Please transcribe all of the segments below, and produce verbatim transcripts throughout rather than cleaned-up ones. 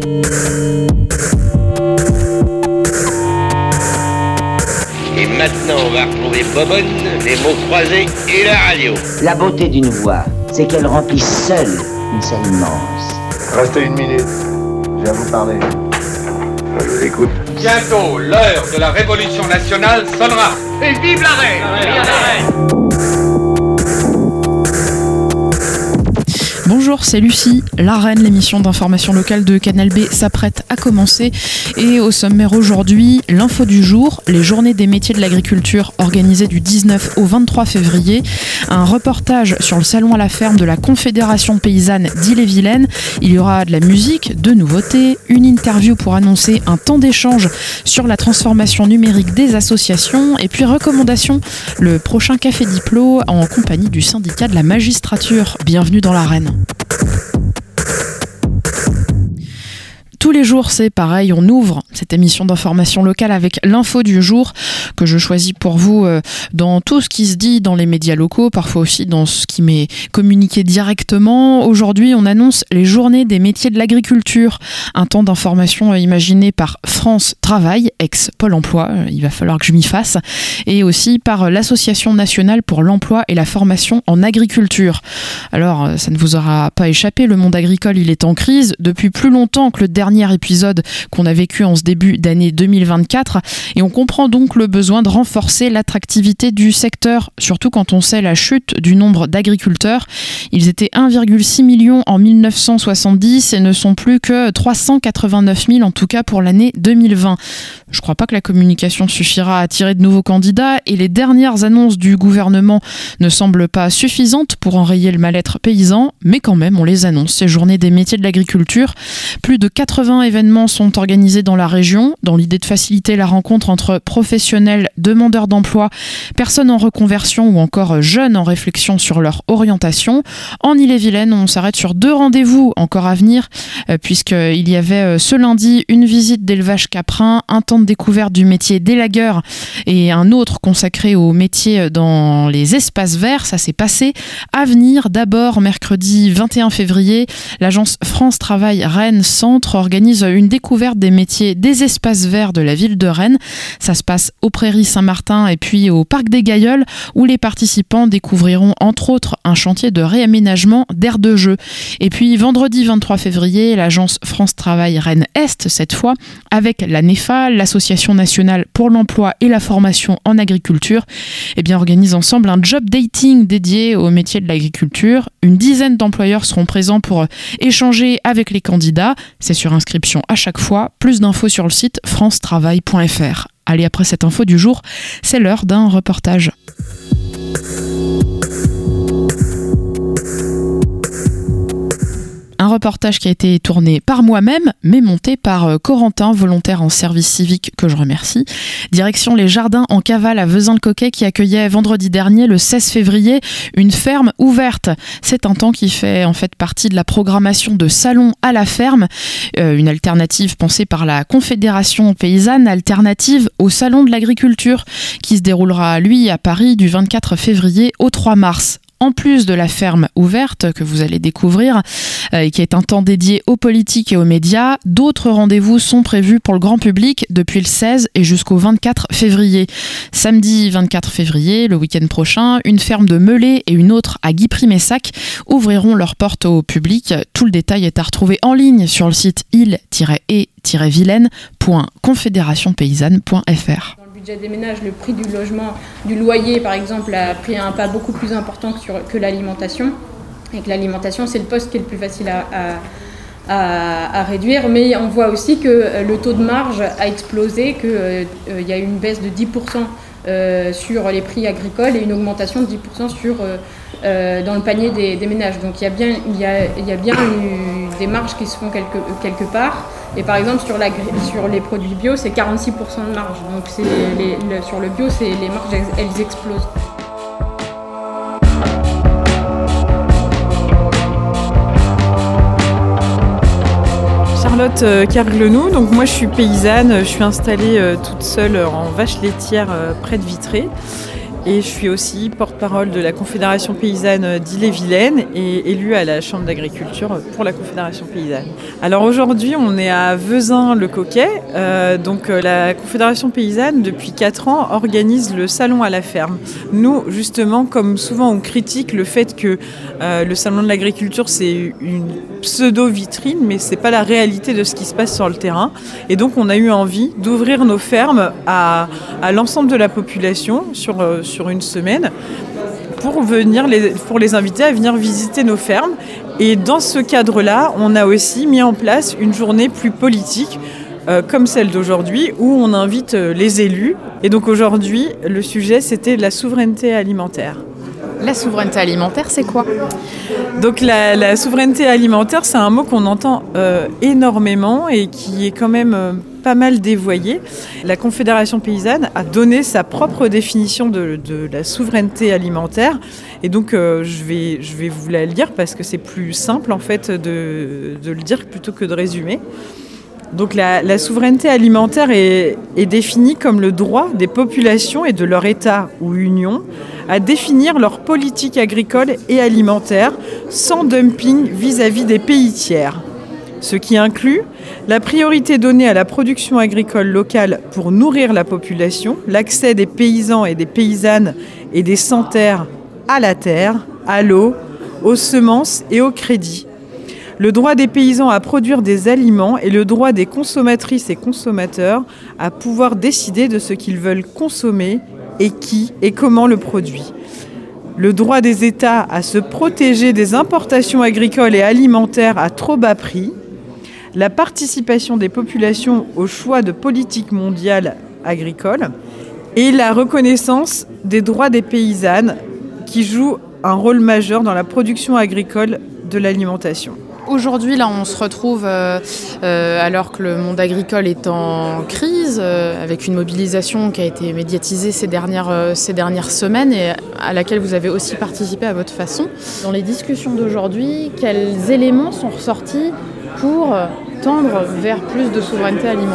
Et maintenant, on va retrouver Bobonne, les mots croisés et la radio. La beauté d'une voix, c'est qu'elle remplit seule une scène immense. Restez une minute, je viens vous parler. Je vous écoute. Bientôt, l'heure de la révolution nationale sonnera. Et vive la reine! Vive la reine! Bonjour, c'est Lucie. La Reine, l'émission d'information locale de Canal B s'apprête à commencer. Et au sommaire aujourd'hui, l'info du jour, les journées des métiers de l'agriculture organisées du dix-neuf au vingt-trois février, un reportage sur le salon à la ferme de la Confédération paysanne d'Ille-et-Vilaine. Il y aura de la musique, de nouveautés, une interview pour annoncer un temps d'échange sur la transformation numérique des associations et puis recommandations, le prochain Café Diplo en compagnie du syndicat de la magistrature. Bienvenue dans l'Arène. Tous les jours, c'est pareil, on ouvre cette émission d'information locale avec l'info du jour que je choisis pour vous euh, dans tout ce qui se dit dans les médias locaux, parfois aussi dans ce qui m'est communiqué directement. Aujourd'hui, on annonce les journées des métiers de l'agriculture, un temps d'information euh, imaginé par France Travail, ex-Pôle emploi, euh, il va falloir que je m'y fasse, et aussi par euh, l'Association nationale pour l'emploi et la formation en agriculture. Alors, euh, ça ne vous aura pas échappé, le monde agricole, il est en crise depuis plus longtemps que le dernier épisode qu'on a vécu en ce début d'année deux mille vingt-quatre et on comprend donc le besoin de renforcer l'attractivité du secteur, surtout quand on sait la chute du nombre d'agriculteurs. Ils étaient un virgule six million en mille neuf cent soixante-dix et ne sont plus que trois cent quatre-vingt-neuf mille en tout cas pour l'année deux mille vingt. Je ne crois pas que la communication suffira à attirer de nouveaux candidats et les dernières annonces du gouvernement ne semblent pas suffisantes pour enrayer le mal-être paysan, mais quand même on les annonce, ces journées des métiers de l'agriculture. Plus de quatre-vingts événements sont organisés dans la région, dans l'idée de faciliter la rencontre entre professionnels, demandeurs d'emploi, personnes en reconversion ou encore jeunes en réflexion sur leur orientation. En Ille-et-Vilaine, on s'arrête sur deux rendez-vous encore à venir, euh, puisqu'il y avait euh, ce lundi une visite d'élevage caprin, un temps de découverte du métier d'élagueur et un autre consacré au métier dans les espaces verts. Ça s'est passé à venir. D'abord, mercredi vingt et un février, l'agence France Travail Rennes Centre organise une découverte des métiers des espaces verts de la ville de Rennes. Ça se passe aux Prairies Saint-Martin et puis au Parc des Gailleuls où les participants découvriront entre autres un chantier de réaménagement d'aires de jeu. Et puis vendredi vingt-trois février, l'agence France Travail Rennes Est, cette fois, avec la NEFA, l'Association nationale pour l'emploi et la formation en agriculture, eh bien, organise ensemble un job dating dédié au métier de l'agriculture. Une dizaine d'employeurs seront présents pour échanger avec les candidats. C'est sur inscription à chaque fois. Plus d'infos sur le site france travail point f r. Allez, après cette info du jour, c'est l'heure d'un reportage. Un reportage qui a été tourné par moi-même, mais monté par Corentin, volontaire en service civique, que je remercie. Direction les jardins en cavale à Vezin-le-Coquet qui accueillait vendredi dernier, le seize février, une ferme ouverte. C'est un temps qui fait en fait partie de la programmation de Salon à la ferme, euh, une alternative pensée par la Confédération paysanne, alternative au Salon de l'agriculture, qui se déroulera, lui, à Paris du vingt-quatre février au trois mars. En plus de la ferme ouverte que vous allez découvrir, euh, qui est un temps dédié aux politiques et aux médias, d'autres rendez-vous sont prévus pour le grand public depuis le seize et jusqu'au vingt-quatre février. Samedi vingt-quatre février, le week-end prochain, une ferme de Melay et une autre à Guipry-Messac ouvriront leurs portes au public. Tout le détail est à retrouver en ligne sur le site ille-et-vilaine point confédération paysanne point f r. Des ménages, le prix du logement, du loyer par exemple, a pris un pas beaucoup plus important que, sur, que l'alimentation. Et que l'alimentation, c'est le poste qui est le plus facile à, à, à, à réduire. Mais on voit aussi que le taux de marge a explosé, qu'il euh, y a eu une baisse de dix pour cent euh, sur les prix agricoles et une augmentation de dix pour cent sur, euh, euh, dans le panier des, des ménages. Donc il y a bien, il y a, il y a bien eu des marges qui se font quelque, quelque part. Et par exemple, sur, la, sur les produits bio, c'est quarante-six pour cent de marge. Donc c'est les, le, sur le bio, c'est, les marges, elles, elles explosent. Charlotte euh, Kerglenou, donc moi je suis paysanne, je suis installée euh, toute seule en vache laitière euh, près de Vitré. et je suis aussi porte-parole de la Confédération paysanne d'Ille-et-Vilaine et élue à la Chambre d'agriculture pour la Confédération paysanne. Alors aujourd'hui, on est à Vezin-le-Coquet. Euh, donc euh, la Confédération paysanne, depuis quatre ans, organise le salon à la ferme. Nous, justement, comme souvent on critique le fait que euh, le salon de l'agriculture, c'est une pseudo-vitrine, mais c'est pas la réalité de ce qui se passe sur le terrain. Et donc on a eu envie d'ouvrir nos fermes à, à l'ensemble de la population sur, euh, sur une semaine pour, venir les, pour les inviter à venir visiter nos fermes. Et dans ce cadre-là, on a aussi mis en place une journée plus politique, euh, comme celle d'aujourd'hui, où on invite euh, les élus. Et donc aujourd'hui, le sujet, c'était la souveraineté alimentaire. La souveraineté alimentaire, c'est quoi ? Donc la, la souveraineté alimentaire, c'est un mot qu'on entend euh, énormément et qui est quand même euh, pas mal dévoyé. La Confédération paysanne a donné sa propre définition de, de la souveraineté alimentaire. Et donc euh, je vais, je vais vous la lire parce que c'est plus simple en fait de, de le dire plutôt que de résumer. Donc la, la souveraineté alimentaire est, est définie comme le droit des populations et de leur État ou union à définir leur politique agricole et alimentaire sans dumping vis-à-vis des pays tiers. Ce qui inclut la priorité donnée à la production agricole locale pour nourrir la population, l'accès des paysans et des paysannes et des sans-terre à la terre, à l'eau, aux semences et au crédit. Le droit des paysans à produire des aliments et le droit des consommatrices et consommateurs à pouvoir décider de ce qu'ils veulent consommer et qui et comment le produit. Le droit des États à se protéger des importations agricoles et alimentaires à trop bas prix. La participation des populations au choix de politique mondiale agricole et la reconnaissance des droits des paysannes qui jouent un rôle majeur dans la production agricole de l'alimentation. Aujourd'hui, là, on se retrouve euh, euh, alors que le monde agricole est en crise, euh, avec une mobilisation qui a été médiatisée ces dernières, euh, ces dernières semaines et à laquelle vous avez aussi participé à votre façon. Dans les discussions d'aujourd'hui, quels éléments sont ressortis pour tendre vers plus de souveraineté alimentaire ?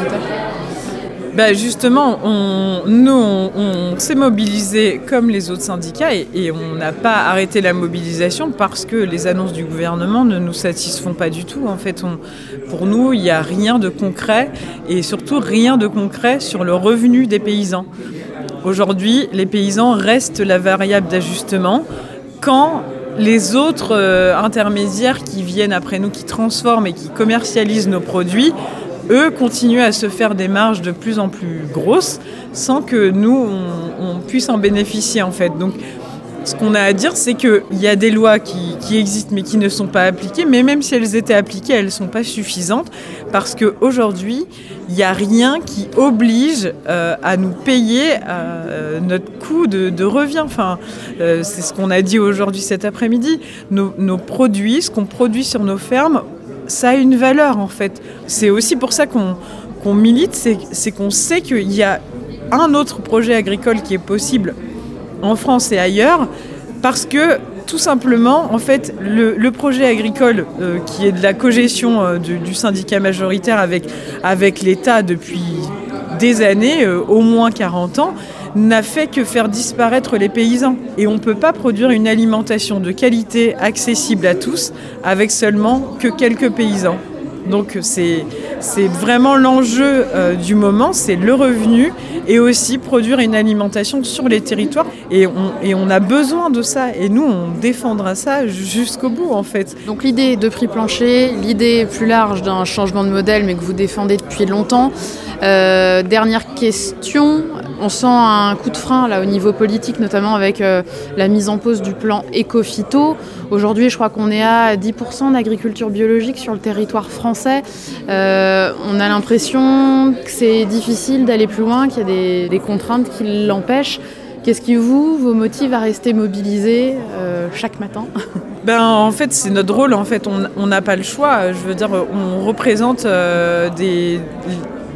Ben justement, on, nous, on, on s'est mobilisés comme les autres syndicats et, et on n'a pas arrêté la mobilisation parce que les annonces du gouvernement ne nous satisfont pas du tout. En fait, on, pour nous, il n'y a rien de concret et surtout rien de concret sur le revenu des paysans. Aujourd'hui, les paysans restent la variable d'ajustement quand les autres euh, intermédiaires qui viennent après nous, qui transforment et qui commercialisent nos produits, eux continuent à se faire des marges de plus en plus grosses sans que nous, on, on puisse en bénéficier en fait. Donc, ce qu'on a à dire, c'est qu'il y a des lois qui, qui existent mais qui ne sont pas appliquées, mais même si elles étaient appliquées, elles ne sont pas suffisantes parce qu'aujourd'hui, il n'y a rien qui oblige euh, à nous payer euh, notre coût de, de revient. Enfin, euh, c'est ce qu'on a dit aujourd'hui cet après-midi. Nos, nos produits, ce qu'on produit sur nos fermes, ça a une valeur en fait. C'est aussi pour ça qu'on, qu'on milite, c'est, c'est qu'on sait qu'il y a un autre projet agricole qui est possible en France et ailleurs, parce que tout simplement, en fait, le, le projet agricole euh, qui est de la cogestion euh, du, du syndicat majoritaire avec, avec l'État depuis des années, euh, au moins quarante ans, n'a fait que faire disparaître les paysans. Et on ne peut pas produire une alimentation de qualité accessible à tous avec seulement que quelques paysans. Donc c'est, c'est vraiment l'enjeu euh, du moment, c'est le revenu et aussi produire une alimentation sur les territoires. Et on, et on a besoin de ça. Et nous, on défendra ça jusqu'au bout, en fait. Donc l'idée de prix plancher, l'idée plus large d'un changement de modèle, mais que vous défendez depuis longtemps. Euh, dernière question, on sent un coup de frein là, au niveau politique, notamment avec euh, la mise en pause du plan éco-phyto. Aujourd'hui, je crois qu'on est à dix pour cent d'agriculture biologique sur le territoire français. Euh, on a l'impression que c'est difficile d'aller plus loin, qu'il y a des, des contraintes qui l'empêchent. Qu'est-ce qui vous, vous motive à rester mobilisé euh, chaque matin ? Ben, en fait, c'est notre rôle. En fait, on n'a pas le choix. Je veux dire, on représente euh, des...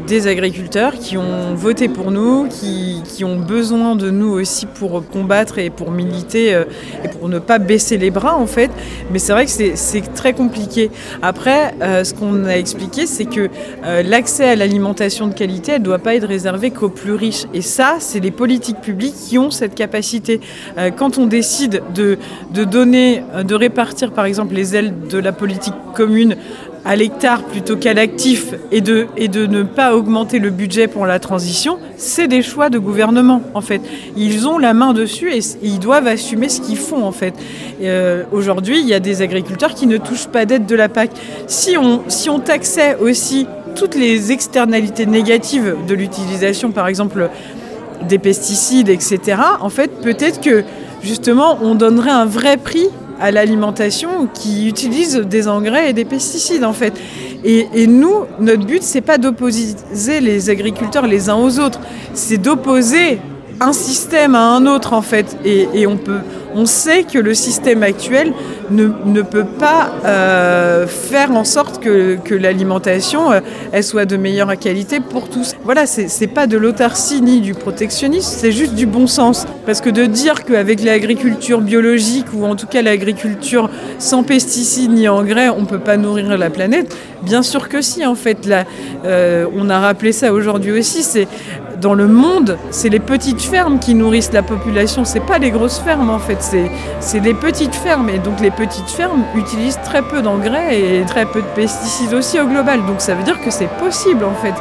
des agriculteurs qui ont voté pour nous, qui, qui ont besoin de nous aussi pour combattre et pour militer euh, et pour ne pas baisser les bras en fait. Mais c'est vrai que c'est, c'est très compliqué. Après, euh, ce qu'on a expliqué, c'est que euh, l'accès à l'alimentation de qualité, elle ne doit pas être réservée qu'aux plus riches. Et ça, c'est les politiques publiques qui ont cette capacité. Euh, quand on décide de, de donner, de répartir par exemple les ailes de la politique commune à l'hectare plutôt qu'à l'actif et de, et de ne pas augmenter le budget pour la transition, c'est des choix de gouvernement en fait. Ils ont la main dessus et, et ils doivent assumer ce qu'ils font en fait. Et, euh, aujourd'hui, il y a des agriculteurs qui ne touchent pas d'aide de la P A C. Si on, si on taxait aussi toutes les externalités négatives de l'utilisation, par exemple des pesticides, et cetera, en fait, peut-être que justement, on donnerait un vrai prix à l'alimentation qui utilise des engrais et des pesticides en fait. Et, et nous, notre but, c'est pas d'opposer les agriculteurs les uns aux autres, c'est d'opposer un système à un autre en fait. Et, et on peut, on sait que le système actuel ne, ne peut pas euh, faire en sorte que, que l'alimentation euh, elle soit de meilleure qualité pour tous. Voilà, c'est, c'est pas de l'autarcie ni du protectionnisme, c'est juste du bon sens. Parce que de dire qu'avec l'agriculture biologique ou en tout cas l'agriculture sans pesticides ni engrais, on peut pas nourrir la planète, bien sûr que si en fait. Là, euh, on a rappelé ça aujourd'hui aussi, c'est dans le monde, c'est les petites fermes qui nourrissent la population, c'est pas les grosses fermes en fait, c'est, c'est les petites fermes. Et donc les petites fermes utilisent très peu d'engrais et très peu de pesticides aussi au global. Donc ça veut dire que c'est possible en fait.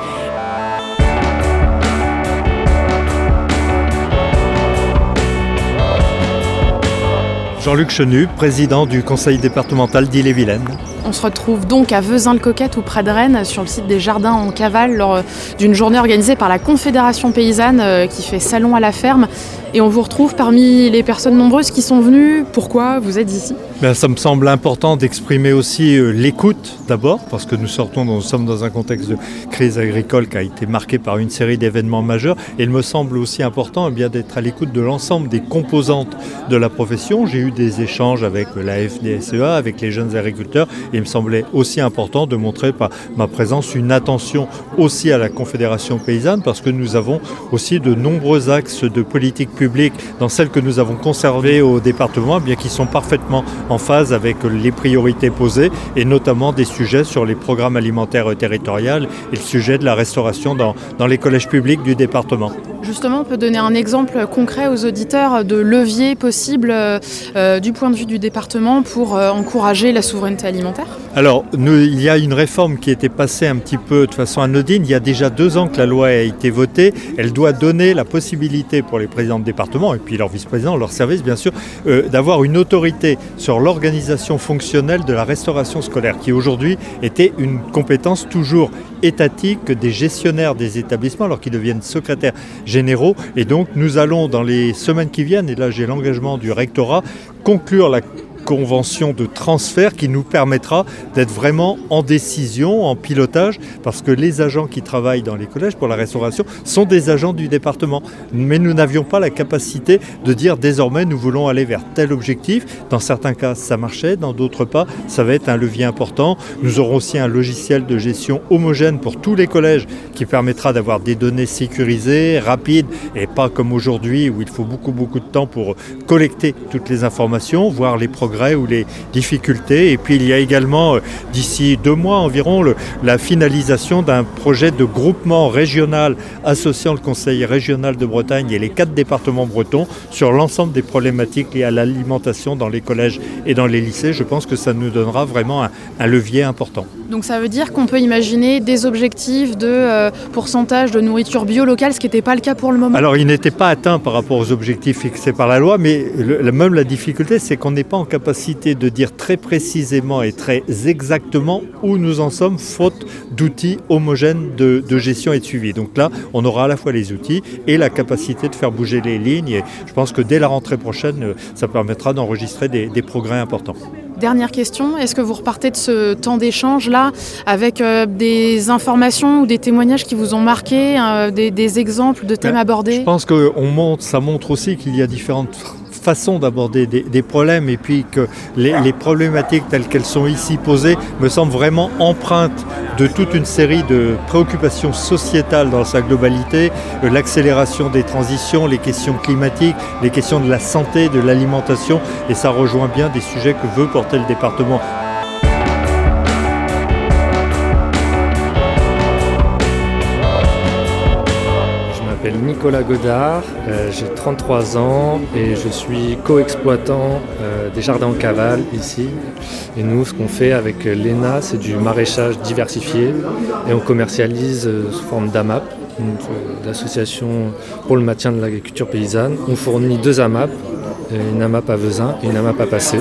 Jean-Luc Chenu, président du conseil départemental d'Ille-et-Vilaine. On se retrouve donc à Vezin-le-Coquette ou près de Rennes, sur le site des Jardins en Cavale, lors d'une journée organisée par la Confédération Paysanne qui fait salon à la ferme. Et on vous retrouve parmi les personnes nombreuses qui sont venues. Pourquoi vous êtes ici ? Ben, ça me semble important d'exprimer aussi euh, l'écoute d'abord, parce que nous sortons, nous sommes dans un contexte de crise agricole qui a été marqué par une série d'événements majeurs. Et il me semble aussi important eh bien, d'être à l'écoute de l'ensemble des composantes de la profession. J'ai eu des échanges avec la F D S E A, avec les jeunes agriculteurs. Et il me semblait aussi important de montrer par ma présence une attention aussi à la Confédération Paysanne, parce que nous avons aussi de nombreux axes de politique publique dans celles que nous avons conservées au département, bien qui sont parfaitement en phase avec les priorités posées, et notamment des sujets sur les programmes alimentaires territoriaux et le sujet de la restauration dans, dans les collèges publics du département. Justement, on peut donner un exemple concret aux auditeurs de levier possible euh, du point de vue du département pour euh, encourager la souveraineté alimentaire ? Alors, nous, il y a une réforme qui a été passée un petit peu de façon anodine. Il y a déjà deux ans que la loi a été votée. Elle doit donner la possibilité pour les présidents de département et puis leurs vice-présidents, leurs services bien sûr, euh, d'avoir une autorité sur l'organisation fonctionnelle de la restauration scolaire, qui aujourd'hui était une compétence toujours étatique des gestionnaires des établissements alors qu'ils deviennent secrétaires généraux. Et donc nous allons dans les semaines qui viennent, et là j'ai l'engagement du rectorat, conclure la convention de transfert qui nous permettra d'être vraiment en décision, en pilotage, parce que les agents qui travaillent dans les collèges pour la restauration sont des agents du département. Mais nous n'avions pas la capacité de dire désormais nous voulons aller vers tel objectif. Dans certains cas ça marchait, dans d'autres pas. Ça va être un levier important. Nous aurons aussi un logiciel de gestion homogène pour tous les collèges qui permettra d'avoir des données sécurisées, rapides, et pas comme aujourd'hui où il faut beaucoup beaucoup de temps pour collecter toutes les informations, voir les progrès ou les difficultés. Et puis il y a également, d'ici deux mois environ, le, la finalisation d'un projet de groupement régional associant le Conseil régional de Bretagne et les quatre départements bretons sur l'ensemble des problématiques liées à l'alimentation dans les collèges et dans les lycées. Je pense que ça nous donnera vraiment un, un levier important. Donc ça veut dire qu'on peut imaginer des objectifs de euh, pourcentage de nourriture bio locale, ce qui n'était pas le cas pour le moment. Alors il n'était pas atteint par rapport aux objectifs fixés par la loi, mais le, même la difficulté, c'est qu'on n'est pas en capacité capacité de dire très précisément et très exactement où nous en sommes, faute d'outils homogènes de, de gestion et de suivi. Donc là, on aura à la fois les outils et la capacité de faire bouger les lignes. Et je pense que dès la rentrée prochaine, ça permettra d'enregistrer des, des progrès importants. Dernière question, est-ce que vous repartez de ce temps d'échange-là avec euh, des informations ou des témoignages qui vous ont marqué, euh, des, des exemples de thèmes ben, abordés ? Je pense que on montre, ça montre aussi qu'il y a différentes façon d'aborder des, des problèmes, et puis que les, les problématiques telles qu'elles sont ici posées me semblent vraiment empreintes de toute une série de préoccupations sociétales dans sa globalité, euh, l'accélération des transitions, les questions climatiques, les questions de la santé, de l'alimentation, et ça rejoint bien des sujets que veut porter le département. Je m'appelle Nicolas Godard, euh, j'ai trente-trois ans et je suis co-exploitant euh, des jardins en cavale ici. Et nous, ce qu'on fait avec l'E N A, c'est du maraîchage diversifié et on commercialise euh, sous forme d'A M A P, une, l'association pour le maintien de l'agriculture paysanne. On fournit deux A M A P, une A M A P à Vezin et une A M A P à Passé.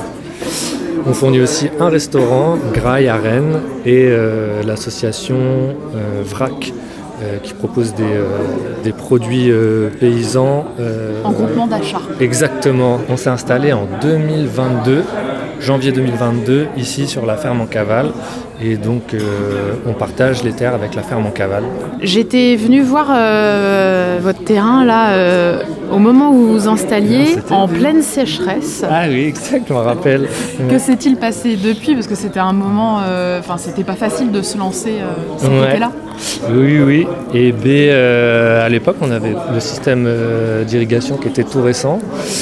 On fournit aussi un restaurant, Graille à Rennes, et euh, l'association euh, VRAC, Euh, qui propose des, euh, des produits euh, paysans. Euh, en groupement d'achat. Exactement. On s'est installé en deux mille vingt-deux, janvier deux mille vingt-deux, ici sur la ferme en cavale. Et donc, euh, on partage les terres avec la ferme en cavale. J'étais venue voir euh, votre terrain là euh, au moment où vous vous installiez, ah, en pleine sécheresse. Ah oui, exact, je me rappelle. Que s'est-il passé depuis ? Parce que c'était un moment, enfin, euh, c'était pas facile de se lancer euh, cet ouais. été-là. Oui, oui. Et ben, euh, à l'époque, on avait le système euh, d'irrigation qui était tout récent.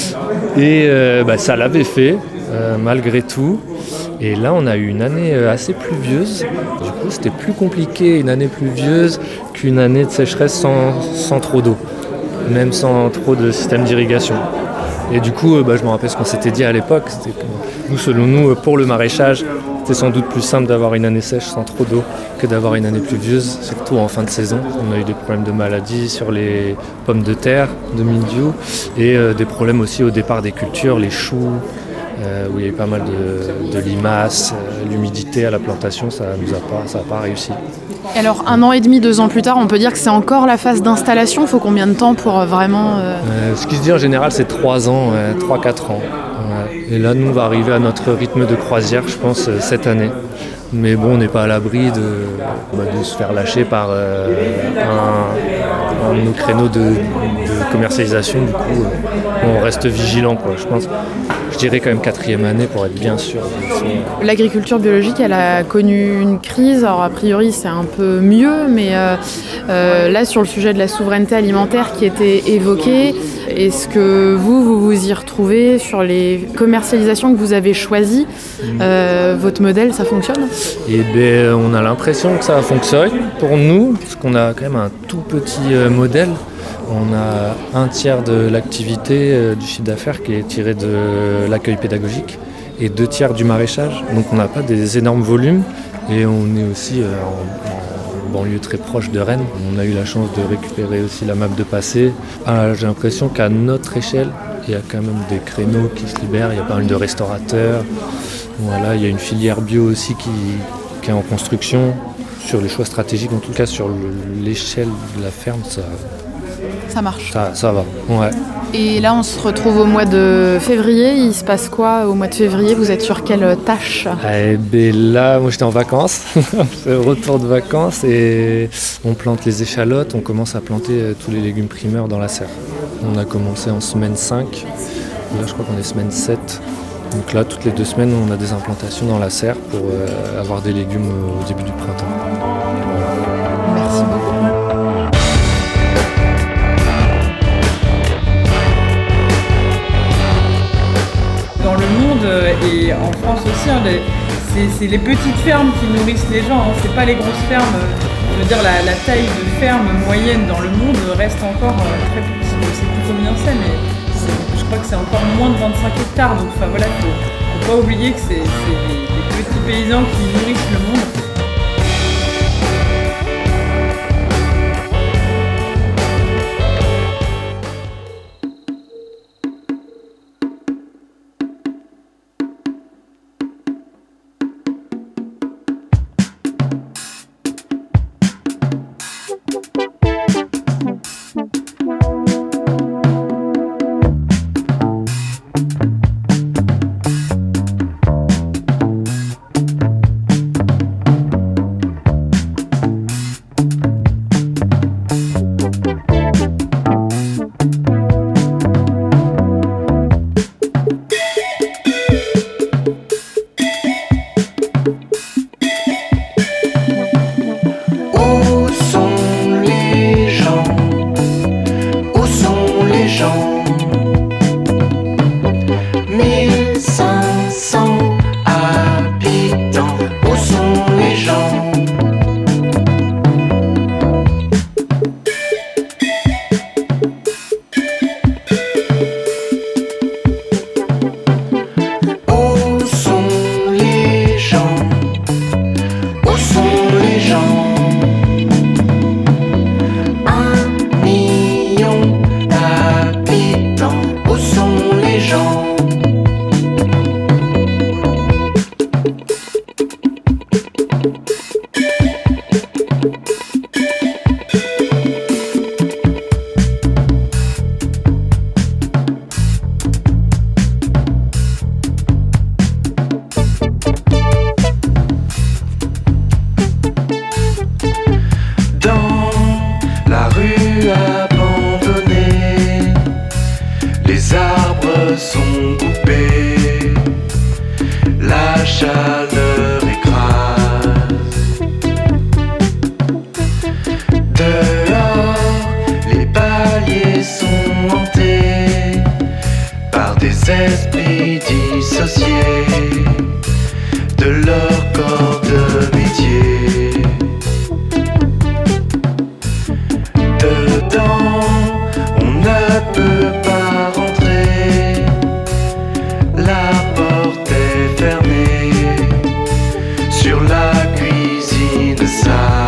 Et euh, bah, ça l'avait fait, euh, malgré tout. Et là, on a eu une année assez pluvieuse. Du coup, c'était plus compliqué une année pluvieuse qu'une année de sécheresse sans, sans trop d'eau, même sans trop de système d'irrigation. Et du coup, bah, je me rappelle ce qu'on s'était dit à l'époque. C'était que nous, selon nous, pour le maraîchage, c'était sans doute plus simple d'avoir une année sèche sans trop d'eau que d'avoir une année pluvieuse, surtout en fin de saison. On a eu des problèmes de maladies sur les pommes de terre, de mildiou, et euh, des problèmes aussi au départ des cultures, les choux, Euh, où il y a eu pas mal de, de limaces, euh, l'humidité à la plantation, ça nous a pas, ça n'a pas réussi. Et alors un an et demi, deux ans plus tard, on peut dire que c'est encore la phase d'installation. Il faut combien de temps pour vraiment euh... Euh, Ce qui se dit en général, c'est trois ans, euh, trois quatre ans. Ouais. Et là, nous, on va arriver à notre rythme de croisière, je pense, euh, cette année. Mais bon, on n'est pas à l'abri de, bah, de se faire lâcher par euh, un, un de nos créneaux de, de commercialisation. Du coup, euh, on reste vigilant, quoi. Je pense, je dirais quand même quatrième année pour être bien sûr. L'agriculture biologique, elle a connu une crise. Alors a priori, c'est un peu mieux, mais euh, euh, là, sur le sujet de la souveraineté alimentaire qui était évoqué, est-ce que vous, vous vous y retrouvez sur les commercialisations que vous avez choisies ? euh, Votre modèle, ça fonctionne ? Eh bien, on a l'impression que ça fonctionne pour nous, parce qu'on a quand même un tout petit euh, modèle. On a un tiers de l'activité euh, du chiffre d'affaires qui est tiré de l'accueil pédagogique et deux tiers du maraîchage. Donc on n'a pas des énormes volumes et on est aussi euh, en, en banlieue très proche de Rennes. On a eu la chance de récupérer aussi la M A P de Passé. Ah, j'ai l'impression qu'à notre échelle, il y a quand même des créneaux qui se libèrent. Il y a pas mal de restaurateurs. Voilà, il y a une filière bio aussi qui, qui est en construction. Sur les choix stratégiques, en tout cas sur le, l'échelle de la ferme, ça, ça marche. Ça, ça va, ouais. Et là, on se retrouve au mois de février. Il se passe quoi au mois de février ? Vous êtes sur quelle tâche ? Eh ben là, moi j'étais en vacances, retour de vacances, et on plante les échalotes. On commence à planter tous les légumes primeurs dans la serre. On a commencé en semaine cinq. Là, je crois qu'on est semaine sept. Donc là, toutes les deux semaines, on a des implantations dans la serre pour euh, avoir des légumes au début du printemps. Merci beaucoup. Dans le monde et en France aussi, hein, les, c'est, c'est les petites fermes qui nourrissent les gens, hein, c'est pas les grosses fermes. Je veux dire, la, la taille de ferme moyenne dans le monde reste encore euh, très petite. Je sais plus combien c'est, mais c'est, je crois que c'est encore moins de vingt-cinq hectares. Donc enfin, voilà, faut, faut pas oublier que c'est, c'est les, les petits paysans qui nourrissent le monde. dissocier de leur corps de métier. Dedans, on ne peut pas rentrer, la porte est fermée sur la cuisine sale.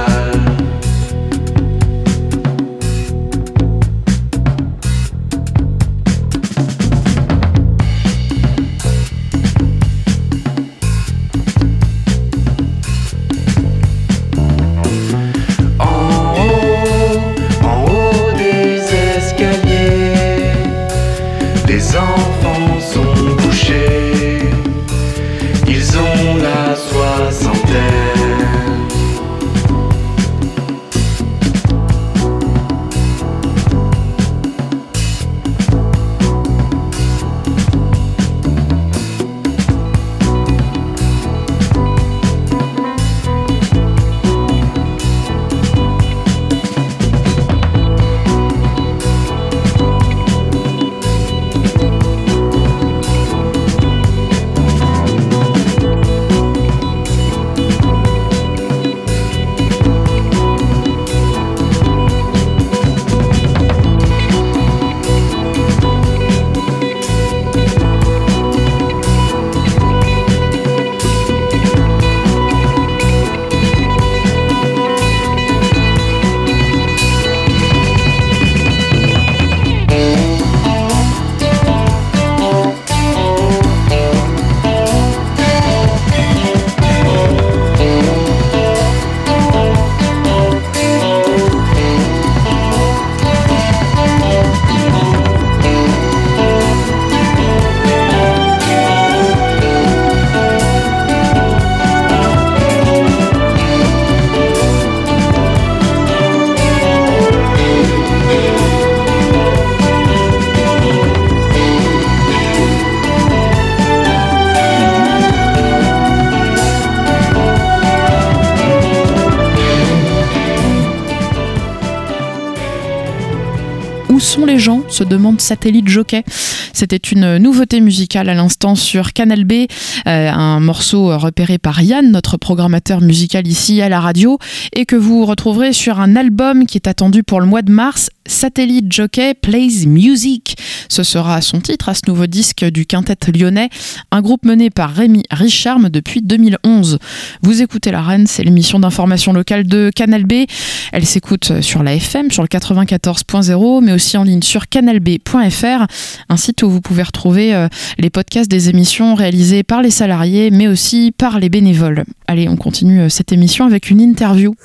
Où sont les gens ? Se demande Satellite Jockey. C'était une nouveauté musicale à l'instant sur Canal B, euh, un morceau repéré par Yann, notre programmateur musical ici à la radio, et que vous retrouverez sur un album qui est attendu pour le mois de mars, Satellite Jockey Plays Music. Ce sera son titre à ce nouveau disque du quintet lyonnais, un groupe mené par Rémi Richarme depuis deux mille onze. Vous écoutez La Reine, c'est l'émission d'information locale de Canal B. Elle s'écoute sur la F M, sur le quatre-vingt-quatorze point zéro, mais aussi en ligne sur canal b point f r, un site où vous pouvez retrouver euh, les podcasts des émissions réalisées par les salariés, mais aussi par les bénévoles. Allez, on continue euh, cette émission avec une interview.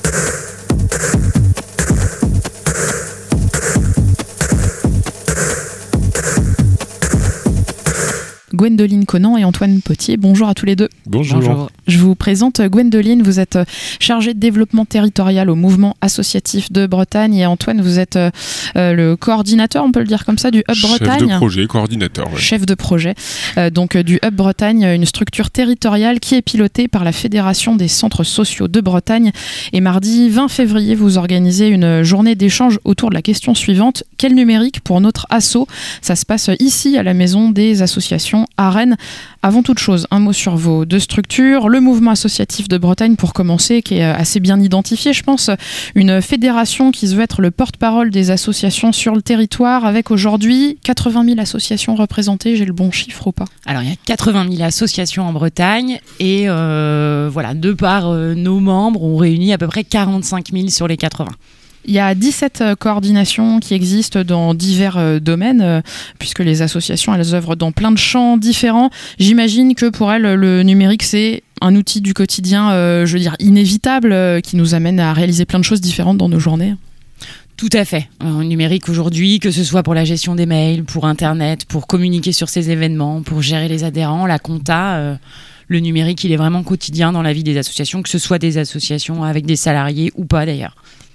Gwendoline Conan et Antoine Potier. Bonjour à tous les deux. Bonjour. Bonjour. Je vous présente Gwendoline, vous êtes chargée de développement territorial au mouvement associatif de Bretagne, et Antoine, vous êtes euh, le coordinateur, on peut le dire comme ça, du Hub Bretagne. Chef de projet, coordinateur. Ouais. Chef de projet, euh, donc du Hub Bretagne, une structure territoriale qui est pilotée par la Fédération des centres sociaux de Bretagne. Et mardi vingt février, vous organisez une journée d'échange autour de la question suivante: quel numérique pour notre asso ? Ça se passe ici à la Maison des associations à Rennes. Avant toute chose, un mot sur vos deux structures. Le mouvement associatif de Bretagne, pour commencer, qui est assez bien identifié, je pense, une fédération qui se veut être le porte-parole des associations sur le territoire, avec aujourd'hui quatre-vingt mille associations représentées. J'ai le bon chiffre ou pas ? Alors, il y a quatre-vingt mille associations en Bretagne, et euh, voilà, de par euh, nos membres, on réunit à peu près quarante-cinq mille sur les quatre-vingts. Il y a dix-sept coordinations qui existent dans divers domaines, puisque les associations, elles œuvrent dans plein de champs différents. J'imagine que pour elles, le numérique, c'est un outil du quotidien, euh, je veux dire, inévitable, euh, qui nous amène à réaliser plein de choses différentes dans nos journées. Tout à fait. Le numérique aujourd'hui, que ce soit pour la gestion des mails, pour Internet, pour communiquer sur ces événements, pour gérer les adhérents, la compta... Euh Le numérique, il est vraiment quotidien dans la vie des associations, que ce soit des associations avec des salariés ou pas d'ailleurs.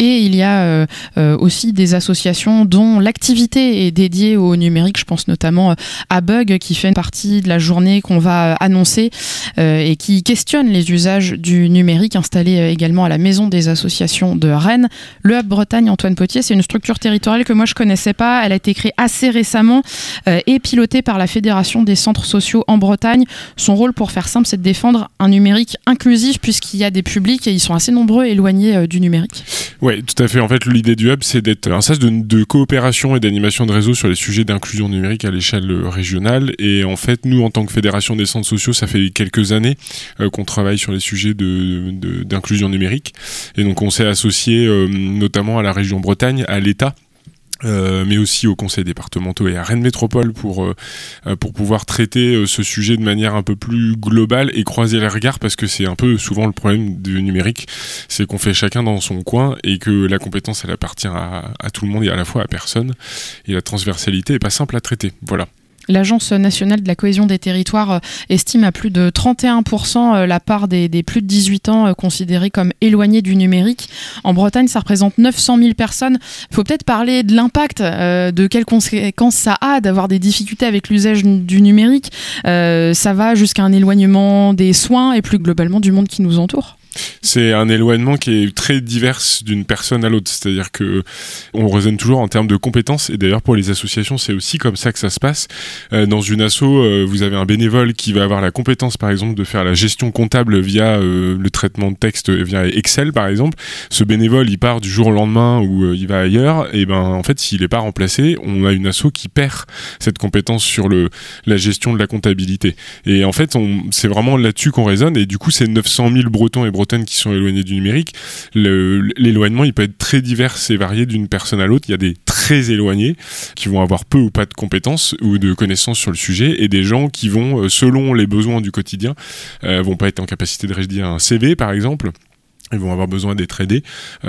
Et il y a euh, euh, aussi des associations dont l'activité est dédiée au numérique. Je pense notamment à Bug, qui fait une partie de la journée qu'on va annoncer euh, et qui questionne les usages du numérique, installé euh, également à la Maison des associations de Rennes. Le Hub Bretagne, Antoine Potier, c'est une structure territoriale que moi je connaissais pas. Elle a été créée assez récemment euh, et pilotée par la Fédération des centres sociaux en Bretagne. Son rôle, pour faire simple, c'est de défendre un numérique inclusif, puisqu'il y a des publics et ils sont assez nombreux éloignés euh, du numérique. Oui, tout à fait. En fait, l'idée du Hub, c'est d'être un sas de, de coopération et d'animation de réseau sur les sujets d'inclusion numérique à l'échelle régionale. Et en fait, nous, en tant que Fédération des centres sociaux, ça fait quelques années euh, qu'on travaille sur les sujets de, de, d'inclusion numérique. Et donc, on s'est associé euh, notamment à la région Bretagne, à l'État, Euh, mais aussi aux conseils départementaux et à Rennes Métropole pour, euh, pour pouvoir traiter euh, ce sujet de manière un peu plus globale et croiser les regards, parce que c'est un peu souvent le problème du numérique, c'est qu'on fait chacun dans son coin et que la compétence elle appartient à, à tout le monde et à la fois à personne, et la transversalité est pas simple à traiter. Voilà. L'Agence nationale de la cohésion des territoires estime à plus de trente et un pour cent la part des, des plus de dix-huit ans considérés comme éloignés du numérique. En Bretagne, ça représente neuf cent mille personnes. Il faut peut-être parler de l'impact, euh, de quelles conséquences ça a d'avoir des difficultés avec l'usage du numérique. Euh, ça va jusqu'à un éloignement des soins et plus globalement du monde qui nous entoure. C'est un éloignement qui est très divers d'une personne à l'autre, c'est-à-dire que on raisonne toujours en termes de compétences, et d'ailleurs pour les associations c'est aussi comme ça que ça se passe. Euh, dans une asso, euh, vous avez un bénévole qui va avoir la compétence par exemple de faire la gestion comptable via euh, le traitement de texte via Excel par exemple. Ce bénévole il part du jour au lendemain ou euh, il va ailleurs, et ben en fait s'il n'est pas remplacé, on a une asso qui perd cette compétence sur le, la gestion de la comptabilité. Et en fait on, c'est vraiment là-dessus qu'on raisonne, et du coup c'est neuf cent mille Bretons et Bretonnes qui sont éloignés du numérique. Le, l'éloignement, il peut être très divers et varié d'une personne à l'autre. Il y a des très éloignés qui vont avoir peu ou pas de compétences ou de connaissances sur le sujet, et des gens qui vont, selon les besoins du quotidien, euh, vont pas être en capacité de rédiger un C V, par exemple. Ils vont avoir besoin d'être aidés.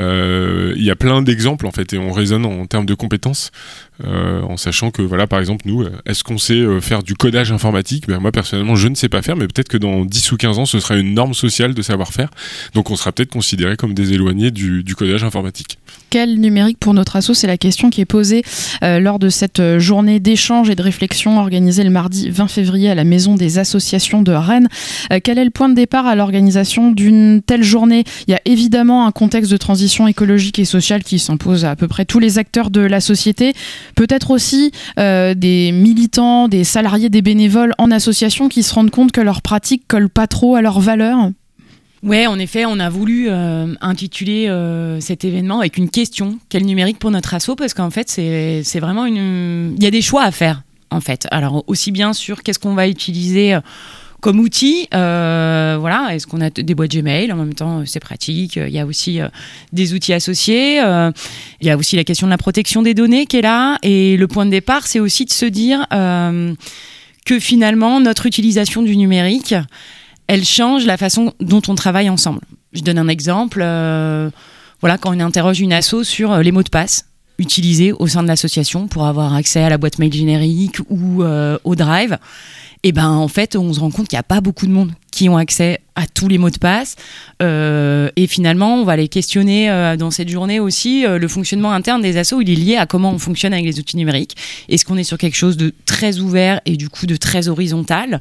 Euh, il y a plein d'exemples en fait, et on raisonne en termes de compétences, euh, en sachant que voilà, par exemple nous, est-ce qu'on sait faire du codage informatique ? Ben moi personnellement je ne sais pas faire, mais peut-être que dans dix ou quinze ans ce sera une norme sociale de savoir-faire, donc on sera peut-être considéré comme des éloignés du, du codage informatique. Quel numérique pour notre asso ? C'est la question qui est posée euh, lors de cette journée d'échange et de réflexion organisée le mardi vingt février à la Maison des associations de Rennes. Euh, quel est le point de départ à l'organisation d'une telle journée ? Il y a évidemment un contexte de transition écologique et sociale qui s'impose à à peu près tous les acteurs de la société. Peut-être aussi euh, des militants, des salariés, des bénévoles en association qui se rendent compte que leurs pratiques collent pas trop à leurs valeurs. Ouais, en effet, on a voulu euh, intituler euh, cet événement avec une question. Quel numérique pour notre asso ? Parce qu'en fait, c'est, c'est vraiment une... Il y a des choix à faire, en fait. Alors, aussi bien sur qu'est-ce qu'on va utiliser comme outil, euh, voilà, est-ce qu'on a des boîtes Gmail, en même temps c'est pratique, il y a aussi euh, des outils associés, euh, il y a aussi la question de la protection des données qui est là, et le point de départ c'est aussi de se dire euh, que finalement notre utilisation du numérique, elle change la façon dont on travaille ensemble. Je donne un exemple, euh, voilà, quand on interroge une asso sur les mots de passe utilisés au sein de l'association pour avoir accès à la boîte mail générique ou euh, au Drive, et ben en fait on se rend compte qu'il n'y a pas beaucoup de monde qui ont accès à tous les mots de passe, euh, et finalement on va les questionner euh, dans cette journée aussi. Euh, le fonctionnement interne des assos, il est lié à comment on fonctionne avec les outils numériques. Est-ce qu'on est sur quelque chose de très ouvert et du coup de très horizontal,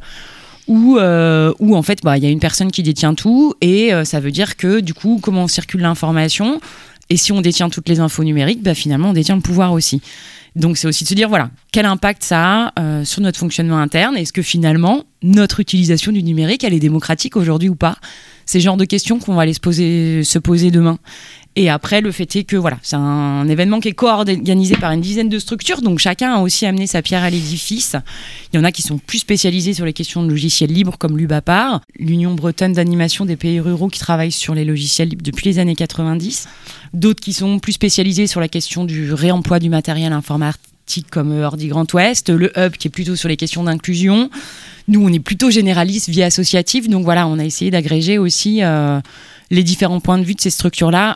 ou euh, où en fait bah, y a une personne qui détient tout, et euh, ça veut dire que du coup comment on circule l'information, et si on détient toutes les infos numériques, bah, finalement on détient le pouvoir aussi. Donc c'est aussi de se dire, voilà, quel impact ça a euh, sur notre fonctionnement interne ? Est-ce que finalement, notre utilisation du numérique, elle est démocratique aujourd'hui ou pas ? C'est le genre de questions qu'on va aller se poser, se poser demain. Et après, le fait est que voilà, c'est un événement qui est co-organisé par une dizaine de structures, donc chacun a aussi amené sa pierre à l'édifice. Il y en a qui sont plus spécialisés sur les questions de logiciels libres, comme l'Ubapar, l'Union bretonne d'animation des pays ruraux qui travaille sur les logiciels libres depuis les années quatre-vingt-dix. D'autres qui sont plus spécialisés sur la question du réemploi du matériel informatique, comme Ordi Grand Ouest, le Hub qui est plutôt sur les questions d'inclusion. Nous, on est plutôt généraliste, vie associative, donc voilà, on a essayé d'agréger aussi euh, les différents points de vue de ces structures-là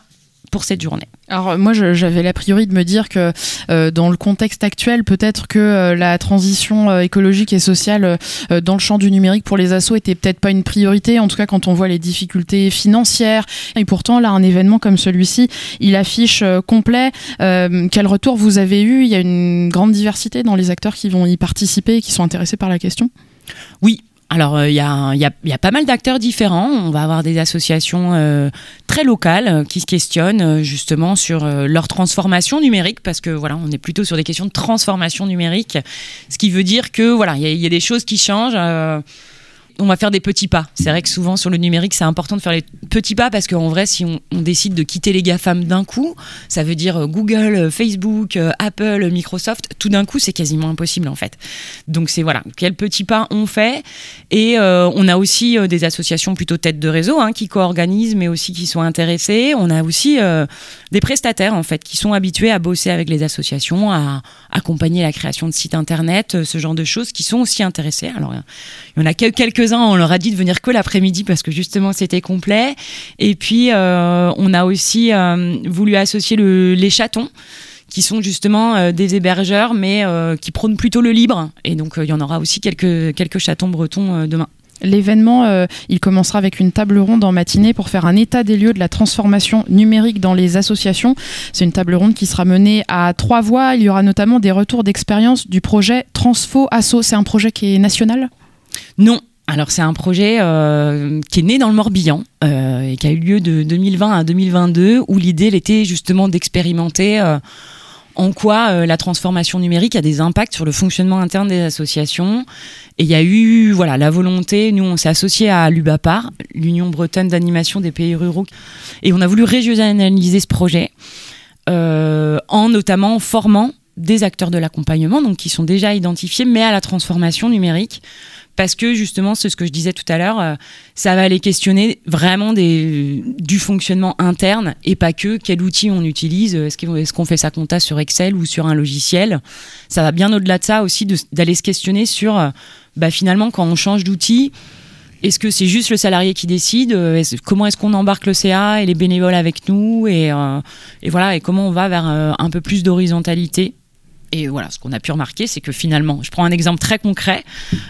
pour cette journée. Alors moi je, j'avais l'a priori de me dire que euh, dans le contexte actuel, peut-être que euh, la transition euh, écologique et sociale euh, dans le champ du numérique pour les assos était peut-être pas une priorité, en tout cas quand on voit les difficultés financières. Et pourtant là, un événement comme celui-ci, il affiche euh, complet. Euh, quel retour vous avez eu ? Il y a une grande diversité dans les acteurs qui vont y participer et qui sont intéressés par la question ? Oui. Alors, il euh, y, y, a, y a pas mal d'acteurs différents. On va avoir des associations euh, très locales euh, qui se questionnent euh, justement sur euh, leur transformation numérique, parce que voilà, on est plutôt sur des questions de transformation numérique, ce qui veut dire que voilà, il y, y a des choses qui changent. Euh, on va faire des petits pas. C'est vrai que souvent sur le numérique, c'est important de faire les petits pas parce qu'en vrai, si on, on décide de quitter les GAFAM d'un coup, ça veut dire Google, Facebook, Apple, Microsoft, tout d'un coup, c'est quasiment impossible en fait. Donc c'est voilà, quels petits pas on fait. Et euh, on a aussi euh, des associations plutôt têtes de réseau hein, qui co-organisent, mais aussi qui sont intéressées. On a aussi euh, des prestataires en fait qui sont habitués à bosser avec les associations, à accompagner la création de sites internet, ce genre de choses qui sont aussi intéressés. Alors il y en a quelques on leur a dit de venir que l'après-midi parce que justement c'était complet. Et puis euh, on a aussi euh, voulu associer le, les chatons qui sont justement euh, des hébergeurs mais euh, qui prônent plutôt le libre. Et donc euh, il y en aura aussi quelques, quelques chatons bretons euh, demain. L'événement, euh, il commencera avec une table ronde en matinée pour faire un état des lieux de la transformation numérique dans les associations. C'est une table ronde qui sera menée à trois voix. Il y aura notamment des retours d'expérience du projet Transfo Asso. C'est un projet qui est national ? Non. Alors c'est un projet euh, qui est né dans le Morbihan euh, et qui a eu lieu de deux mille vingt à deux mille vingt-deux où l'idée était justement d'expérimenter euh, en quoi euh, la transformation numérique a des impacts sur le fonctionnement interne des associations. Et il y a eu voilà, la volonté, nous on s'est associé à l'U B A P A R, l'Union bretonne d'animation des pays ruraux, et on a voulu régionaliser ce projet euh, en notamment formant des acteurs de l'accompagnement, donc qui sont déjà identifiés, mais à la transformation numérique. Parce que justement, c'est ce que je disais tout à l'heure, euh, ça va aller questionner vraiment des, du fonctionnement interne et pas que quel outil on utilise. Est-ce qu'on, est-ce qu'on fait sa compta sur Excel ou sur un logiciel ? Ça va bien au-delà de ça aussi, de, d'aller se questionner sur, euh, bah, finalement, quand on change d'outil, est-ce que c'est juste le salarié qui décide ? est-ce, Comment est-ce qu'on embarque le C A et les bénévoles avec nous ? Et, euh, et voilà, et comment on va vers euh, un peu plus d'horizontalité ? Et voilà, ce qu'on a pu remarquer, c'est que finalement, je prends un exemple très concret,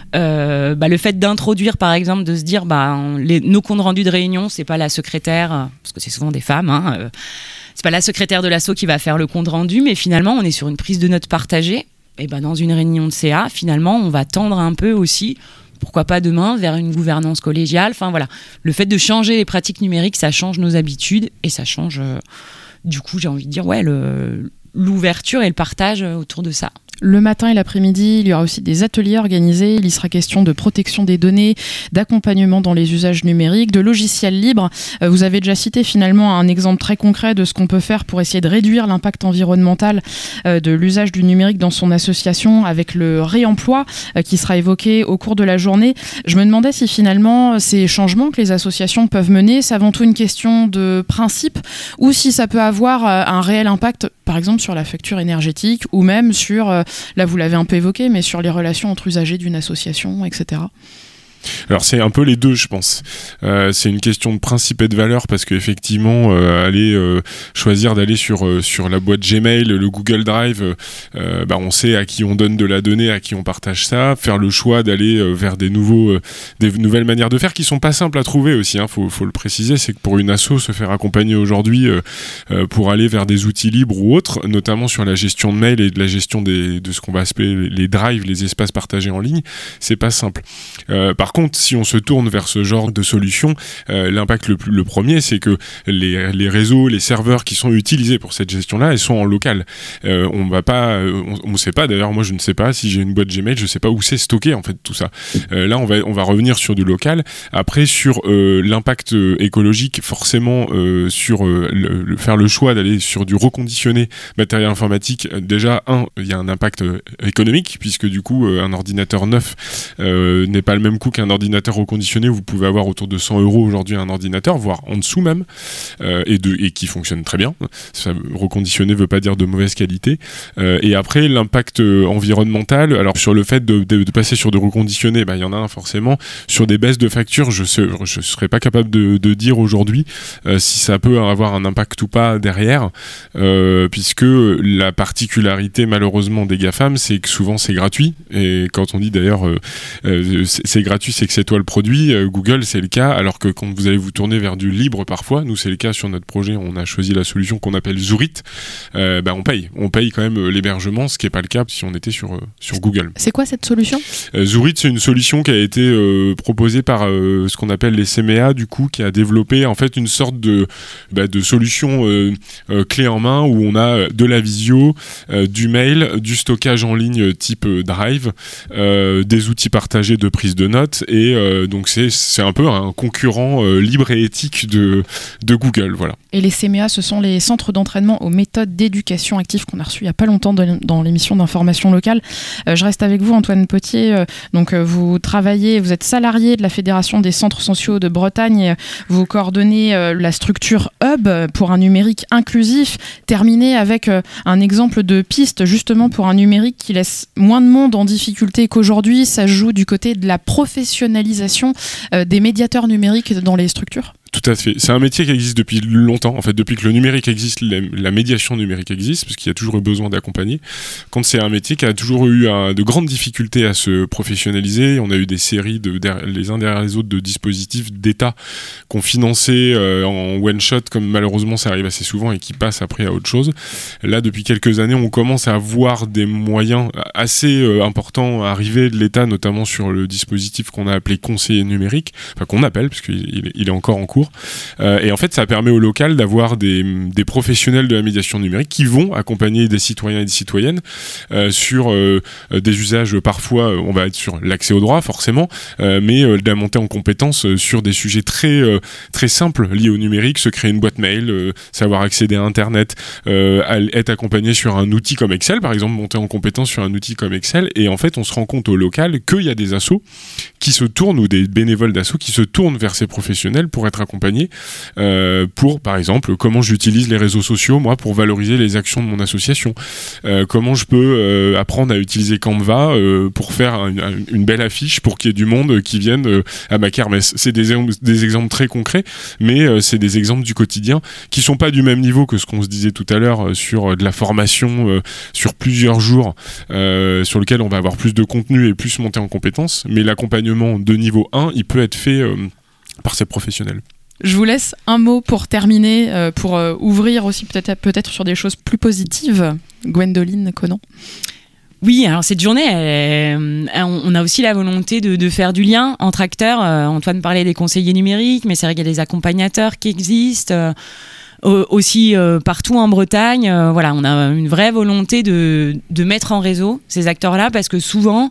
euh, bah, le fait d'introduire, par exemple, de se dire, bah, les, nos comptes rendus de réunion, c'est pas la secrétaire, parce que c'est souvent des femmes, hein, euh, c'est pas la secrétaire de l'asso qui va faire le compte rendu, mais finalement, on est sur une prise de notes partagée. Et bah, dans une réunion de C A, finalement, on va tendre un peu aussi, pourquoi pas demain, vers une gouvernance collégiale. Enfin voilà, le fait de changer les pratiques numériques, ça change nos habitudes et ça change, euh, du coup, j'ai envie de dire, ouais, le l'ouverture et le partage autour de ça. Le matin et l'après-midi, il y aura aussi des ateliers organisés. Il y sera question de protection des données, d'accompagnement dans les usages numériques, de logiciels libres. Vous avez déjà cité finalement un exemple très concret de ce qu'on peut faire pour essayer de réduire l'impact environnemental de l'usage du numérique dans son association avec le réemploi qui sera évoqué au cours de la journée. Je me demandais si finalement ces changements que les associations peuvent mener, c'est avant tout une question de principe ou si ça peut avoir un réel impact, par exemple sur la facture énergétique ou même sur... Là, vous l'avez un peu évoqué, mais sur les relations entre usagers d'une association, et cetera. Alors c'est un peu les deux, je pense. Euh, c'est une question de principe et de valeur parce qu'effectivement, euh, aller euh, choisir d'aller sur euh, sur la boîte Gmail, le Google Drive, euh, bah, on sait à qui on donne de la donnée, à qui on partage ça. Faire le choix d'aller euh, vers des nouveaux, euh, des nouvelles manières de faire qui sont pas simples à trouver aussi. Hein, faut faut le préciser, c'est que pour une asso, se faire accompagner aujourd'hui euh, euh, pour aller vers des outils libres ou autres, notamment sur la gestion de mail et de la gestion des de ce qu'on va appeler les drives, les espaces partagés en ligne, c'est pas simple. Euh, par Par contre, si on se tourne vers ce genre de solution, euh, l'impact le, plus, le premier, c'est que les, les réseaux, les serveurs qui sont utilisés pour cette gestion-là, ils sont en local. Euh, on va pas, on ne sait pas. D'ailleurs, moi, je ne sais pas si j'ai une boîte Gmail, je ne sais pas où c'est stocké en fait tout ça. Euh, là, on va, on va revenir sur du local. Après, sur euh, l'impact écologique, forcément, euh, sur euh, le, le, faire le choix d'aller sur du reconditionné matériel informatique. Déjà, un, il y a un impact économique puisque du coup, un ordinateur neuf euh, n'est pas le même coût qu'un un ordinateur reconditionné, vous pouvez avoir autour de cent euros aujourd'hui un ordinateur, voire en dessous même, euh, et, de, et qui fonctionne très bien. Ça, reconditionné veut pas dire de mauvaise qualité. Euh, et après, l'impact environnemental, alors sur le fait de, de, de passer sur de reconditionné, bah, il y en a un forcément. Sur des baisses de factures, je ne je serais pas capable de, de dire aujourd'hui euh, si ça peut avoir un impact ou pas derrière, euh, puisque la particularité malheureusement des GAFAM, c'est que souvent c'est gratuit. Et quand on dit d'ailleurs euh, euh, c'est, c'est gratuit, c'est que c'est toi le produit. Euh, Google, c'est le cas, alors que quand vous allez vous tourner vers du libre parfois, nous c'est le cas sur notre projet, on a choisi la solution qu'on appelle Zurit, euh, bah, on paye. On paye quand même l'hébergement, ce qui n'est pas le cas si on était sur, euh, sur Google. C'est quoi cette solution ? euh, Zurit, c'est une solution qui a été euh, proposée par euh, ce qu'on appelle les C M E A, du coup, qui a développé en fait une sorte de, bah, de solution euh, euh, clé en main où on a de la visio, euh, du mail, du stockage en ligne type euh, Drive, euh, des outils partagés de prise de notes, et euh, donc c'est, c'est un peu un concurrent euh, libre et éthique de, de Google, voilà. Et les C M E A, ce sont les centres d'entraînement aux méthodes d'éducation active qu'on a reçus il n'y a pas longtemps de, dans l'émission d'information locale. Euh, je reste avec vous, Antoine Potier. Euh, donc, euh, vous travaillez, vous êtes salarié de la Fédération des centres sociaux de Bretagne. Et, euh, vous coordonnez euh, la structure Hub pour un numérique inclusif. Terminez avec euh, un exemple de piste justement pour un numérique qui laisse moins de monde en difficulté qu'aujourd'hui. Ça joue du côté de la professionnalisation euh, des médiateurs numériques dans les structures. Tout à fait. C'est un métier qui existe depuis longtemps. En fait, depuis que le numérique existe, la, la médiation numérique existe, parce qu'il y a toujours eu besoin d'accompagner. Quand c'est un métier qui a toujours eu un, de grandes difficultés à se professionnaliser, on a eu des séries de, de, les uns derrière les autres de dispositifs d'État qu'on finançait euh, en one shot, comme malheureusement ça arrive assez souvent et qui passent après à autre chose. Là, depuis quelques années, on commence à voir des moyens assez euh, importants arriver de l'État, notamment sur le dispositif qu'on a appelé conseiller numérique, enfin qu'on appelle, parce qu'il il est encore en cours. Euh, et en fait, ça permet au local d'avoir des, des professionnels de la médiation numérique qui vont accompagner des citoyens et des citoyennes euh, sur euh, des usages, parfois, on va être sur l'accès au droit, forcément, euh, mais euh, de la montée en compétences euh, sur des sujets très, euh, très simples liés au numérique, se créer une boîte mail, euh, savoir accéder à Internet, euh, être accompagné sur un outil comme Excel, par exemple, monter en compétence sur un outil comme Excel. Et en fait, on se rend compte au local qu'il y a des assos qui se tournent, ou des bénévoles d'assos qui se tournent vers ces professionnels pour être accompagné euh, pour, par exemple, comment j'utilise les réseaux sociaux, moi, pour valoriser les actions de mon association. Euh, comment je peux euh, apprendre à utiliser Canva euh, pour faire un, un, une belle affiche pour qu'il y ait du monde qui vienne euh, à ma kermesse. C'est des, des exemples très concrets, mais euh, c'est des exemples du quotidien qui sont pas du même niveau que ce qu'on se disait tout à l'heure euh, sur euh, de la formation euh, sur plusieurs jours, euh, sur lequel on va avoir plus de contenu et plus monter en compétences, mais l'accompagnement de niveau un, il peut être fait euh, par ces professionnels. Je vous laisse un mot pour terminer, euh, pour euh, ouvrir aussi peut-être, peut-être sur des choses plus positives. Gwendoline Conan. Oui, alors cette journée, elle, elle, on a aussi la volonté de, de faire du lien entre acteurs. Euh, Antoine parlait des conseillers numériques, mais c'est vrai qu'il y a des accompagnateurs qui existent. Euh, aussi euh, partout en Bretagne, euh, voilà, on a une vraie volonté de, de mettre en réseau ces acteurs-là, parce que souvent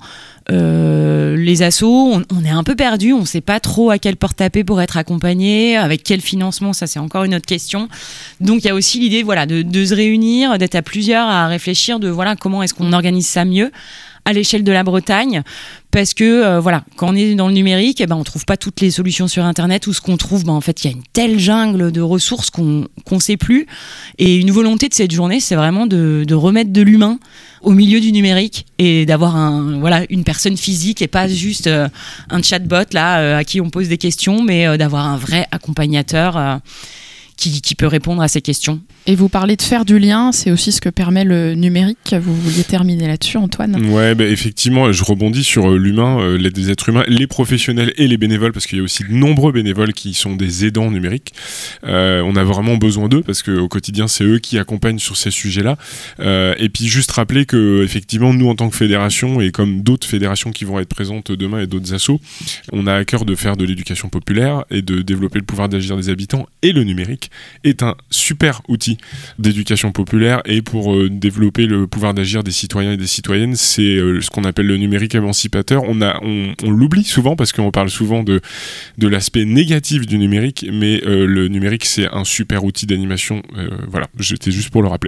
euh, les assos, on, on est un peu perdu, on ne sait pas trop à quelle porte taper pour être accompagné, avec quel financement, ça c'est encore une autre question. Donc il y a aussi l'idée, voilà, de, de se réunir, d'être à plusieurs à réfléchir de voilà comment est-ce qu'on organise ça mieux à l'échelle de la Bretagne, parce que euh, voilà, quand on est dans le numérique, eh ben, on ne trouve pas toutes les solutions sur Internet, ou ce qu'on trouve, ben, en fait, il y a une telle jungle de ressources qu'on ne sait plus. Et une volonté de cette journée, c'est vraiment de, de remettre de l'humain au milieu du numérique, et d'avoir un, voilà, une personne physique et pas juste euh, un chatbot là, euh, à qui on pose des questions, mais euh, d'avoir un vrai accompagnateur euh, qui, qui peut répondre à ces questions. Et vous parlez de faire du lien, c'est aussi ce que permet le numérique. Vous vouliez terminer là-dessus, Antoine ? Ouais, bah effectivement, je rebondis sur euh, l'humain, euh, les, les êtres humains, les professionnels et les bénévoles, parce qu'il y a aussi de nombreux bénévoles qui sont des aidants numériques. Euh, on a vraiment besoin d'eux, parce qu'au quotidien, c'est eux qui accompagnent sur ces sujets-là. Euh, et puis juste rappeler que, effectivement, nous, en tant que fédération, et comme d'autres fédérations qui vont être présentes demain et d'autres assos, on a à cœur de faire de l'éducation populaire et de développer le pouvoir d'agir des habitants. Et le numérique est un super outil d'éducation populaire, et pour euh, développer le pouvoir d'agir des citoyens et des citoyennes, c'est euh, ce qu'on appelle le numérique émancipateur. On, a, on, on l'oublie souvent, parce qu'on parle souvent de, de l'aspect négatif du numérique, mais euh, le numérique, c'est un super outil d'animation. Euh, voilà, c'était juste pour le rappeler.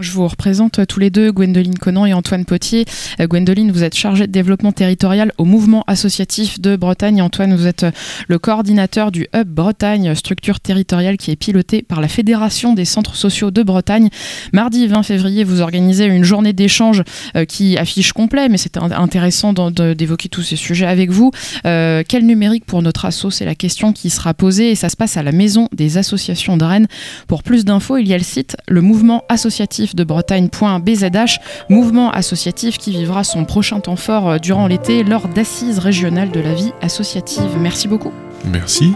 Je vous représente tous les deux, Gwendoline Conan et Antoine Potier. Euh, Gwendoline, vous êtes chargée de développement territorial au mouvement associatif de Bretagne. Antoine, vous êtes le coordinateur du Hub Bretagne, structure territoriale qui est pilotée par la Fédération des centres sociaux de Bretagne. Mardi vingt février, vous organisez une journée d'échange euh, qui affiche complet, mais c'est intéressant de, d'évoquer tous ces sujets avec vous. Euh, quel numérique pour notre asso? C'est la question qui sera posée et ça se passe à la Maison des associations de Rennes. Pour plus d'infos, il y a le site le mouvement associatif de Bretagne point b z h, mouvement associatif qui vivra son prochain temps fort durant l'été lors d'assises régionales de la vie associative. Merci beaucoup. Merci.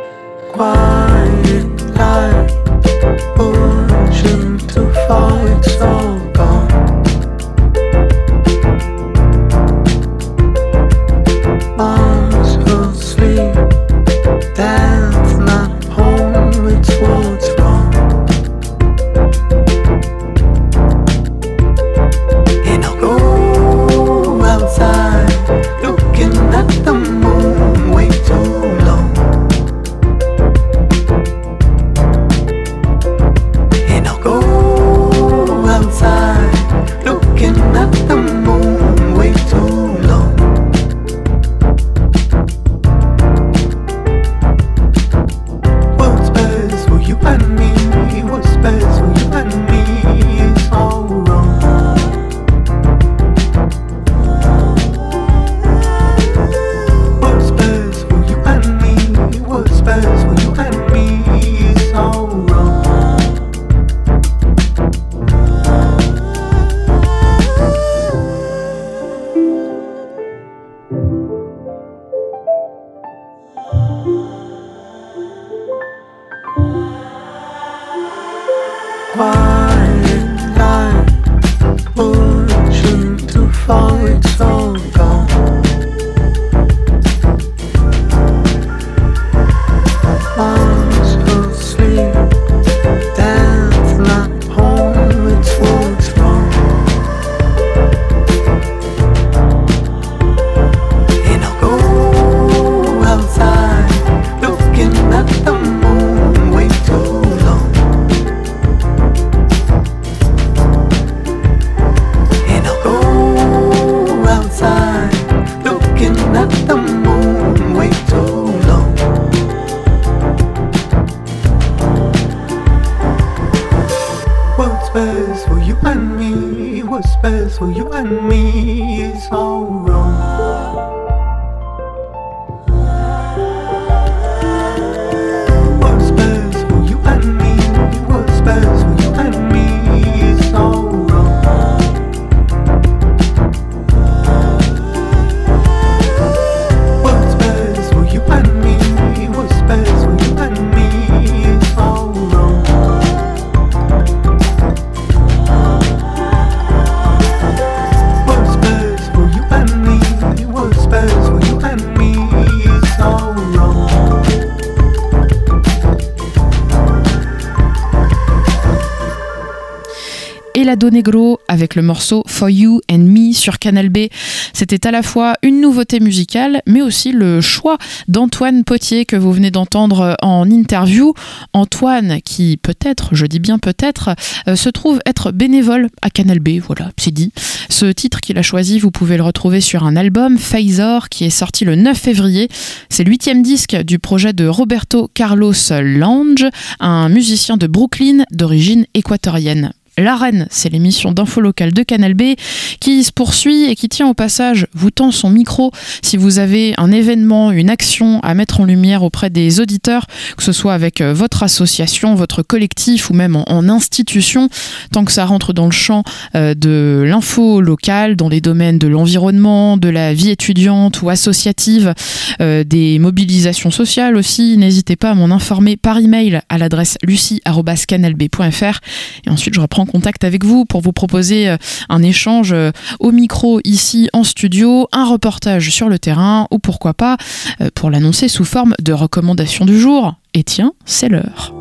Elado Negro avec le morceau For You and Me sur Canal B. C'était à la fois une nouveauté musicale, mais aussi le choix d'Antoine Potier que vous venez d'entendre en interview. Antoine qui peut-être, je dis bien peut-être, euh, se trouve être bénévole à Canal B, voilà, c'est dit. Ce titre qu'il a choisi, vous pouvez le retrouver sur un album, Phasor, qui est sorti le neuf février. C'est le huitième disque du projet de Roberto Carlos Lange, un musicien de Brooklyn d'origine équatorienne. L'Arène, c'est l'émission d'info locale de Canal B qui se poursuit et qui tient au passage, vous tend son micro si vous avez un événement, une action à mettre en lumière auprès des auditeurs, que ce soit avec votre association, votre collectif ou même en, en institution, tant que ça rentre dans le champ euh, de l'info locale, dans les domaines de l'environnement, de la vie étudiante ou associative, euh, des mobilisations sociales aussi, n'hésitez pas à m'en informer par email à l'adresse lucie arobase canal b point f r et ensuite je reprends contact avec vous pour vous proposer un échange au micro ici en studio, un reportage sur le terrain ou pourquoi pas pour l'annoncer sous forme de recommandation du jour. Et tiens, c'est l'heure.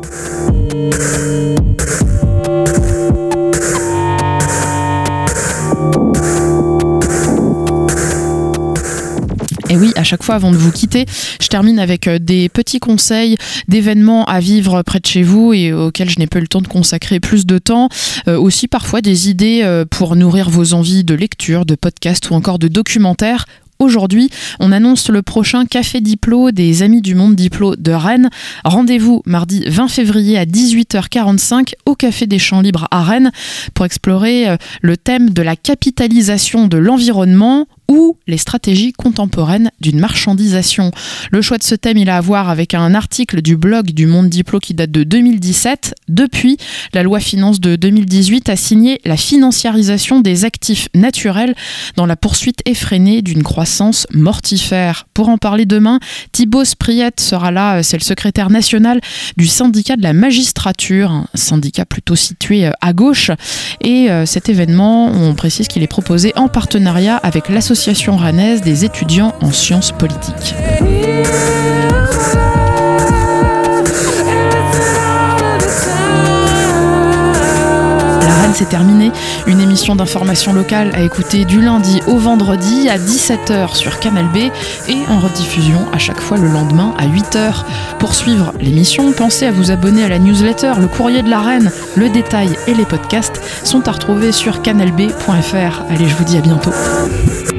Et oui, à chaque chaque fois avant de vous quitter. Je termine avec des petits conseils d'événements à vivre près de chez vous et auxquels je n'ai pas eu le temps de consacrer plus de temps. Euh, aussi parfois des idées euh, pour nourrir vos envies de lecture, de podcast ou encore de documentaires. Aujourd'hui, on annonce le prochain Café Diplo des Amis du Monde Diplo de Rennes. Rendez-vous mardi vingt février à dix-huit heures quarante-cinq au Café des Champs Libres à Rennes pour explorer le thème de la capitalisation de l'environnement ou les stratégies contemporaines d'une marchandisation. Le choix de ce thème, il a à voir avec un article du blog du Monde Diplo qui date de deux mille dix-sept. Depuis, la loi finance de deux mille dix-huit a signé la financiarisation des actifs naturels dans la poursuite effrénée d'une croissance mortifère. Pour en parler demain, Thibaut Spriette sera là, c'est le secrétaire national du syndicat de la magistrature, un syndicat plutôt situé à gauche. Et cet événement, on précise qu'il est proposé en partenariat avec l'association Association rennaise des étudiants en sciences politiques. La Rennes, c'est terminé. Une émission d'information locale à écouter du lundi au vendredi à dix-sept heures sur Canal B et en rediffusion à chaque fois le lendemain à huit heures. Pour suivre l'émission, pensez à vous abonner à la newsletter Le Courrier de la Rennes. Le détail et les podcasts sont à retrouver sur canal b point f r. Allez, je vous dis à bientôt.